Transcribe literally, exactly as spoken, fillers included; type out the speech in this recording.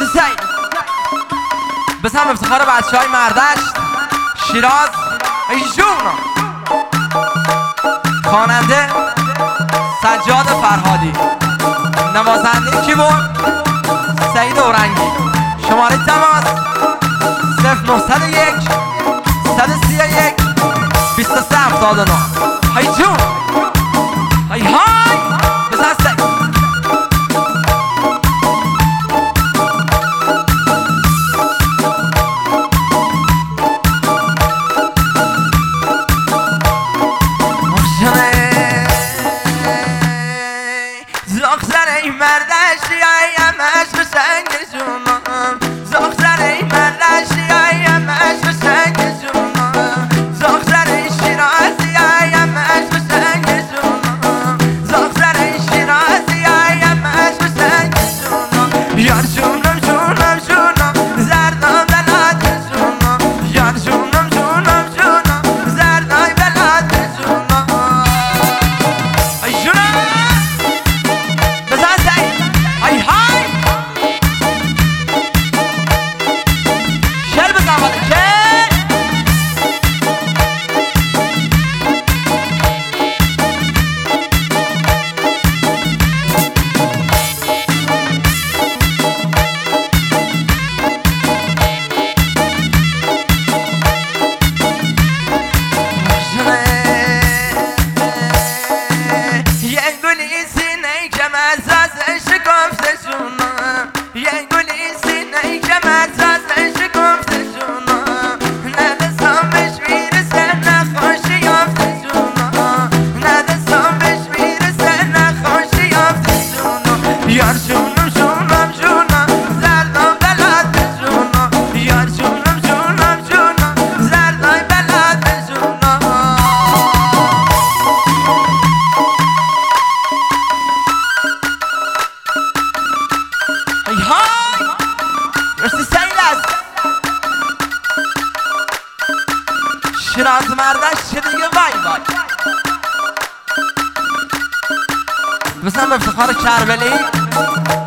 سعید بسم افتخار بچه های مردشت شیراز ایشون خواننده سجاد فرهادی، نوازنده کیبورد سعید اورنگی. شماره تماس صفر نهصد و یک صد و سی و یک بیست و سه هفتاد و نه. های جون های های بزن سعید. زخزره مردشی ایم عشق سنگ جونم، زخزره مردشی ایم عشق سنگ جونم، زخزره شیرازی ایم عشق سنگ جونم، زخزره شیرازی ایم عشق سنگ جونم. یار جونم جونم جونم زردم بلاد جونم، یار جونم جونم جونم زردای بلاد جونم. ای جونم های های شعر بزن بالا که یه گلی سینه که مزازش گفته جونم، یه گلی سینه که مزازش گفته جونم، نه دستم بهش میرسه نه خوشی یافته جونم، نه دستم بهش میرسه نه خوشی یافته جونم. یار جونم جونم جونم زردم بلاد جونم، یار جونم جونم جونم زردای بلاد جونم. های های مرسی سعید است. شیراز مردشت چه دیگه وای وای. بسم افتخار کربلی